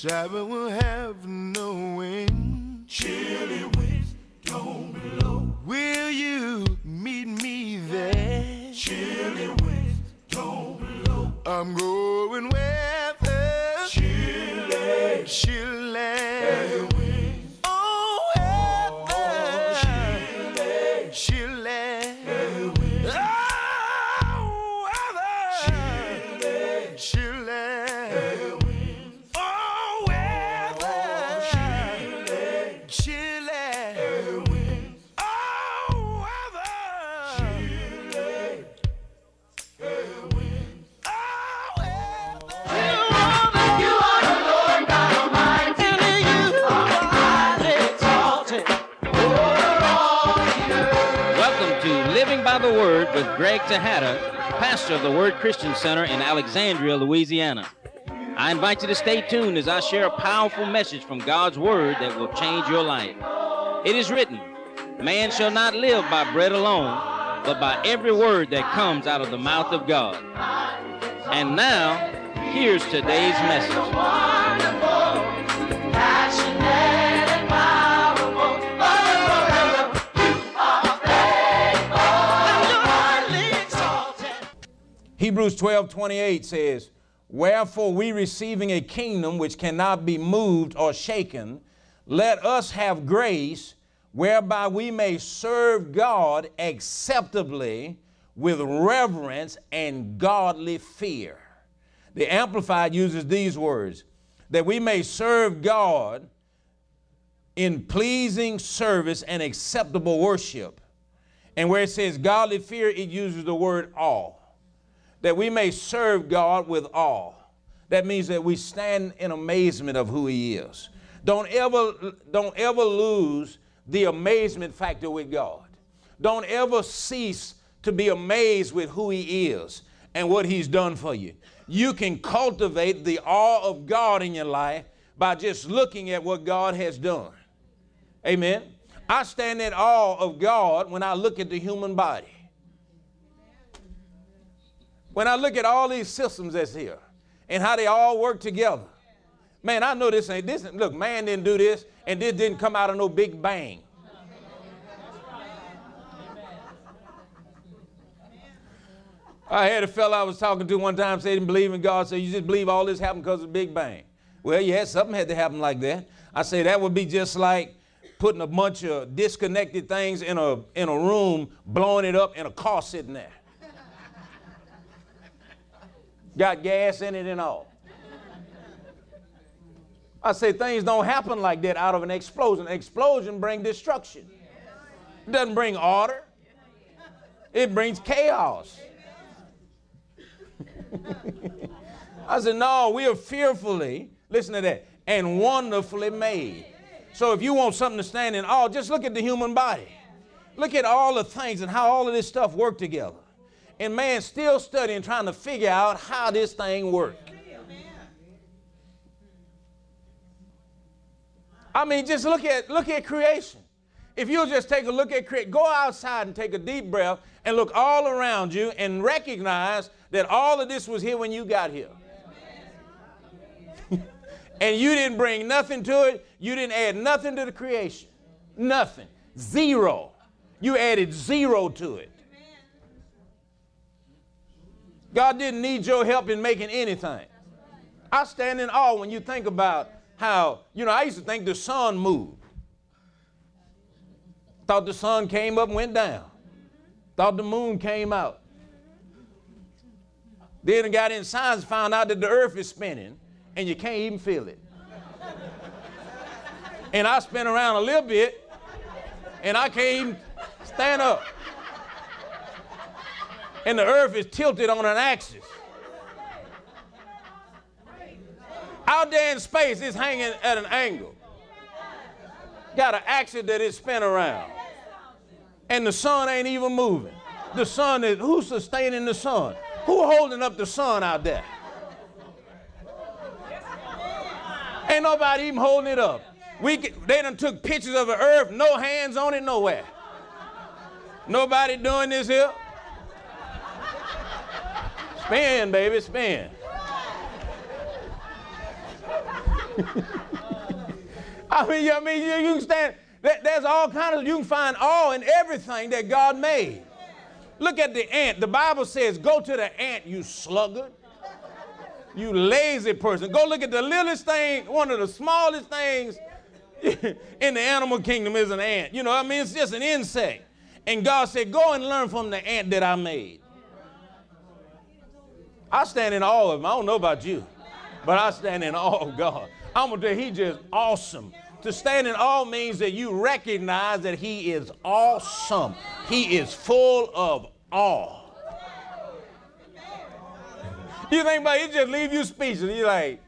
Sabbath will have no wind. Chilly winds don't blow. Will you meet me there? Chilly winds don't blow. I'm going where the chilly, chilly winds. Oh, where the chilly winds. Oh, where the chilly winds. Oh, where the chilly winds. Oh, where the chilly winds. Welcome to Living by the Word with Greg Tejada, pastor of the Word Christian Center in Alexandria, Louisiana. I invite you to stay tuned as I share a powerful message from God's Word that will change your life. It is written, man shall not live by bread alone, but by every word that comes out of the mouth of God. And now, here's today's message. Hebrews 12:28 says, wherefore we receiving a kingdom which cannot be moved or shaken, let us have grace whereby we may serve God acceptably with reverence and godly fear. The Amplified uses these words, that we may serve God in pleasing service and acceptable worship. And where it says godly fear, it uses the word awe. That we may serve God with awe. That means that we stand in amazement of who He is. Don't ever lose the amazement factor with God. Don't ever cease to be amazed with who He is and what He's done for you. You can cultivate the awe of God in your life by just looking at what God has done. Amen. I stand in awe of God when I look at the human body. When I look at all these systems that's here and how they all work together. Man, I know this. Look, man didn't do this, and this didn't come out of no big bang. I had a fella I was talking to one time say he didn't believe in God, so you just believe all this happened because of the Big Bang. Well, yeah, something had to happen like that. I say that would be just like putting a bunch of disconnected things in a room, blowing it up, and a car sitting there. Got gas in it and all. I say things don't happen like that out of an explosion. An explosion brings destruction. It doesn't bring order. It brings chaos. I said, no, we are fearfully, listen to that, and wonderfully made. So if you want something to stand in awe, just look at the human body. Look at all the things and how all of this stuff work together. And man still studying, trying to figure out how this thing works. I mean, just look at creation. If you'll just take a look at creation, go outside and take a deep breath and look all around you and recognize that all of this was here when you got here. And you didn't bring nothing to it. You didn't add nothing to the creation. Nothing. Zero. You added zero to it. God didn't need your help in making anything. I stand in awe when you think about how, I used to think the sun moved. Thought the sun came up and went down. Thought the moon came out. Then I got in science and found out that the earth is spinning and you can't even feel it. And I spin around a little bit and I can't even stand up. And the earth is tilted on an axis. Out there in space, it's hanging at an angle. Got an axis that it spin around. And the sun ain't even moving. The sun is, who's sustaining the sun? Who holding up the sun out there? Ain't nobody even holding it up. They done took pictures of the earth, no hands on it nowhere. Nobody doing this here. Spin, baby, spin. You can stand, there's all kinds of, you can find awe in everything that God made. Look at the ant. The Bible says, go to the ant, you sluggard, you lazy person. Go look at the littlest thing, one of the smallest things in the animal kingdom is an ant. You know what I mean? It's just an insect. And God said, go and learn from the ant that I made. I stand in awe of him. I don't know about you, but I stand in awe of God. I'm going to tell you, he's just awesome. To stand in awe means that you recognize that he is awesome. He is full of awe. You think about it, it just leave you speechless. You're like,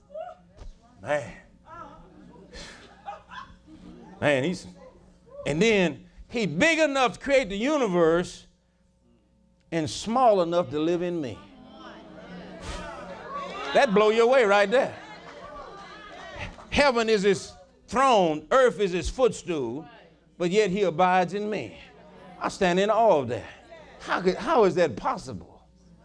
man, he's, and then he's big enough to create the universe and small enough to live in me. That blow your way right there. Heaven is his throne, earth is his footstool, but yet he abides in me. I stand in awe of that. How is that possible?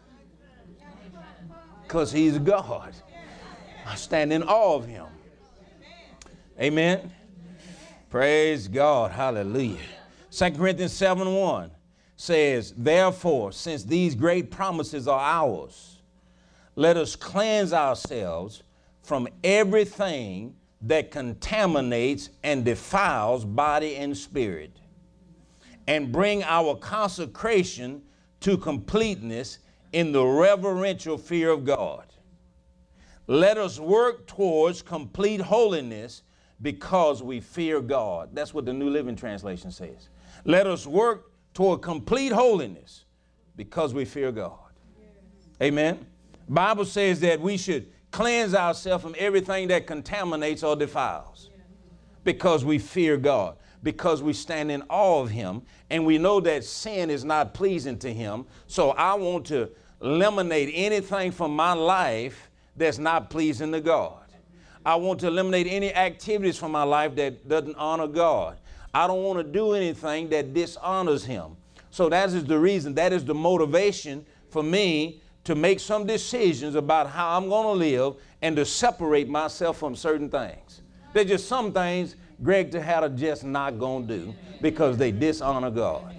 Because he's God. I stand in awe of him. Amen. Praise God. Hallelujah. 2 Corinthians 7:1 says, therefore, since these great promises are ours, let us cleanse ourselves from everything that contaminates and defiles body and spirit, and bring our consecration to completeness in the reverential fear of God. Let us work towards complete holiness because we fear God. That's what the New Living Translation says. Let us work toward complete holiness because we fear God. Amen. The Bible says that we should cleanse ourselves from everything that contaminates or defiles because we fear God, because we stand in awe of him, and we know that sin is not pleasing to him. So I want to eliminate anything from my life that's not pleasing to God. I want to eliminate any activities from my life that doesn't honor God. I don't want to do anything that dishonors him. So that is the reason, that is the motivation for me to make some decisions about how I'm going to live and to separate myself from certain things. There's just some things Greg Tejada just not going to do because they dishonor God.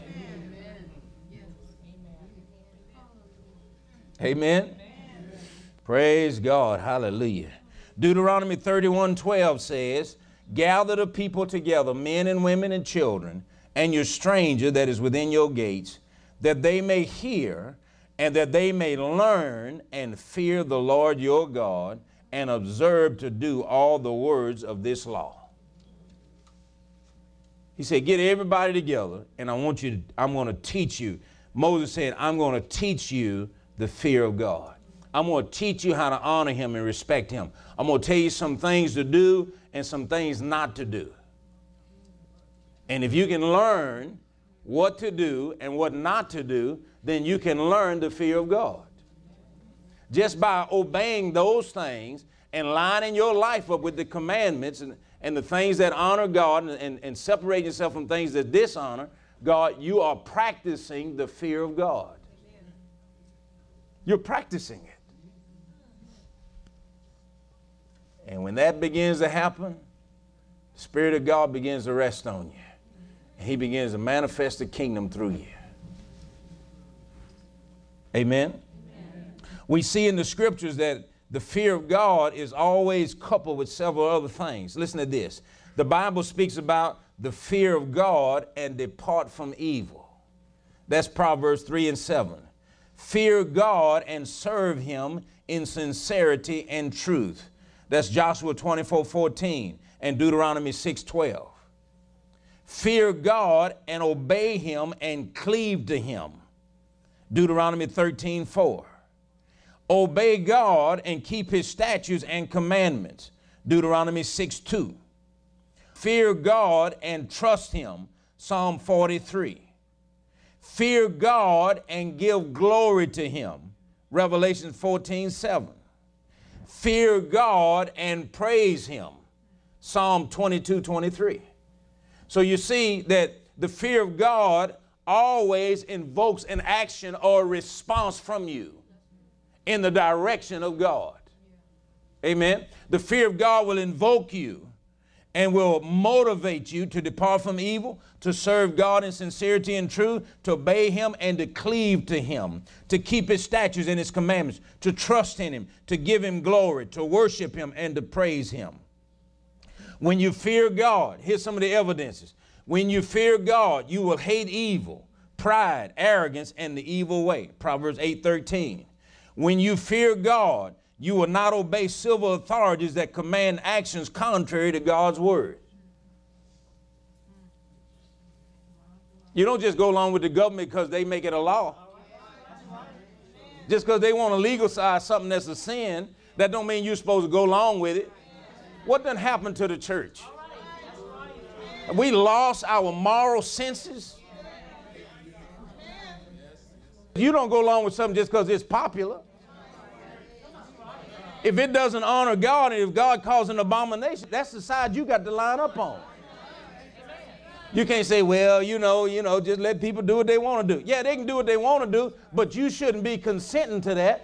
Amen. Praise God. Hallelujah. Deuteronomy 31:12 says, gather the people together, men and women and children, and your stranger that is within your gates, that they may hear and that they may learn and fear the Lord your God and observe to do all the words of this law. He said, get everybody together and I'm going to teach you. Moses said, I'm going to teach you the fear of God. I'm going to teach you how to honor him and respect him. I'm going to tell you some things to do and some things not to do. And if you can learn what to do and what not to do, then you can learn the fear of God. Just by obeying those things and lining your life up with the commandments and the things that honor God and separate yourself from things that dishonor God, you are practicing the fear of God. You're practicing it. And when that begins to happen, the Spirit of God begins to rest on you. And he begins to manifest the kingdom through you. Amen? Amen. We see in the scriptures that the fear of God is always coupled with several other things. Listen to this. The Bible speaks about the fear of God and depart from evil. That's Proverbs 3:7. Fear God and serve him in sincerity and truth. That's Joshua 24:14 and Deuteronomy 6:12. Fear God and obey him and cleave to him. Deuteronomy 13:4. Obey God and keep his statutes and commandments. Deuteronomy 6:2. Fear God and trust him. Psalm 43. Fear God and give glory to him. Revelation 14:7. Fear God and praise him. Psalm 22:23. So you see that the fear of God always invokes an action or a response from you in the direction of God. Amen. The fear of God will invoke you and will motivate you to depart from evil, to serve God in sincerity and truth, to obey him and to cleave to him, to keep his statutes and his commandments, to trust in him, to give him glory, to worship him and to praise him. When you fear God, here's some of the evidences. When you fear God, you will hate evil, pride, arrogance, and the evil way. Proverbs 8:13. When you fear God, you will not obey civil authorities that command actions contrary to God's word. You don't just go along with the government because they make it a law. Just because they want to legalize something that's a sin, that don't mean you're supposed to go along with it. What done happened to the church? We lost our moral senses. You don't go along with something just because it's popular. If it doesn't honor God, and if God calls an abomination, that's the side you got to line up on. You can't say, well, you know, just let people do what they want to do. Yeah, they can do what they want to do, but you shouldn't be consenting to that.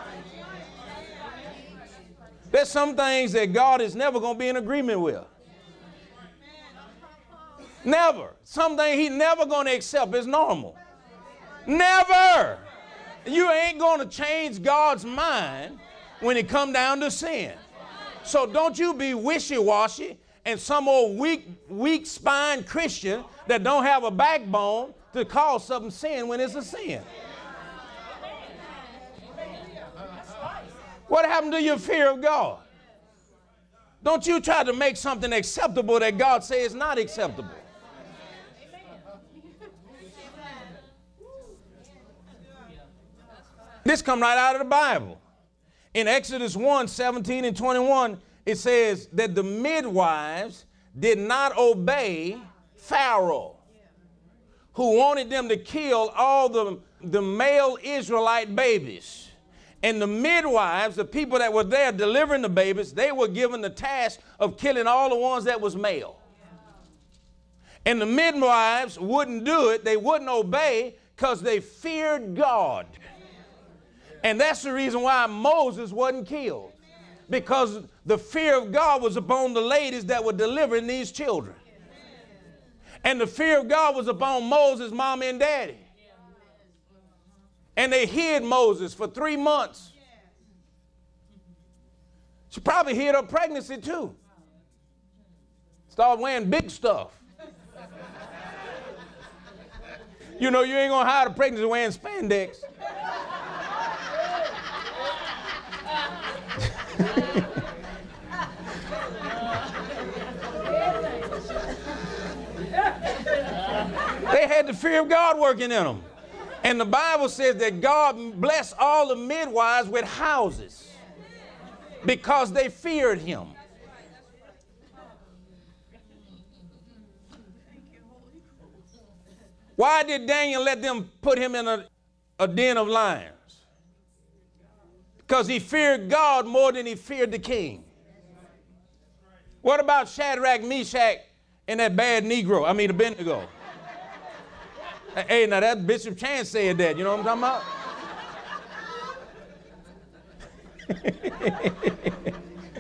There's some things that God is never going to be in agreement with. Never. Something he's never going to accept as normal. Never. You ain't going to change God's mind when it come down to sin. So don't you be wishy-washy and some old weak-spined Christian that don't have a backbone to call something sin when it's a sin. What happened to your fear of God? Don't you try to make something acceptable that God says is not acceptable. This come right out of the Bible. In Exodus 1:17 and 21, it says that the midwives did not obey Pharaoh, who wanted them to kill all the male Israelite babies. And the midwives, the people that were there delivering the babies, they were given the task of killing all the ones that was male. And the midwives wouldn't do it. They wouldn't obey because they feared God. And that's the reason why Moses wasn't killed, because the fear of God was upon the ladies that were delivering these children. And the fear of God was upon Moses' mom and daddy. And they hid Moses for 3 months. She probably hid her pregnancy too. Started wearing big stuff. You know, you ain't gonna hide a pregnancy wearing spandex. They had the fear of God working in them. And the Bible says that God blessed all the midwives with houses because they feared him. Why did Daniel let them put him in a den of lions? Because he feared God more than he feared the king. What about Shadrach, Meshach, and that bad Negro? Abednego. Hey, now that Bishop Chance said that. You know what I'm talking about?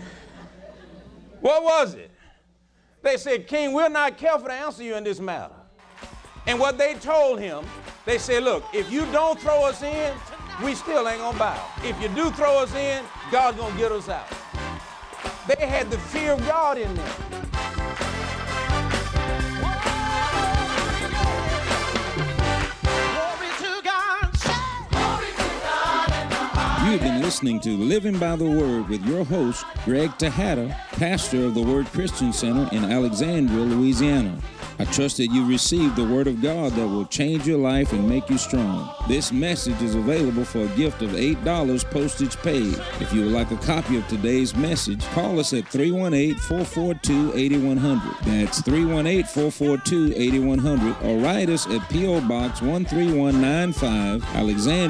What was it? They said, King, we're not careful to answer you in this matter. And what they told him, they said, look, if you don't throw us in, we still ain't gonna bow. If you do throw us in, God's gonna get us out. They had the fear of God in them. You've been listening to Living by the Word with your host, Greg Tejada, pastor of the Word Christian Center in Alexandria, Louisiana. I trust that you received the Word of God that will change your life and make you strong. This message is available for a gift of $8 postage paid. If you would like a copy of today's message, call us at 318-442-8100. That's 318-442-8100, or write us at P.O. Box 13195, Alexandria,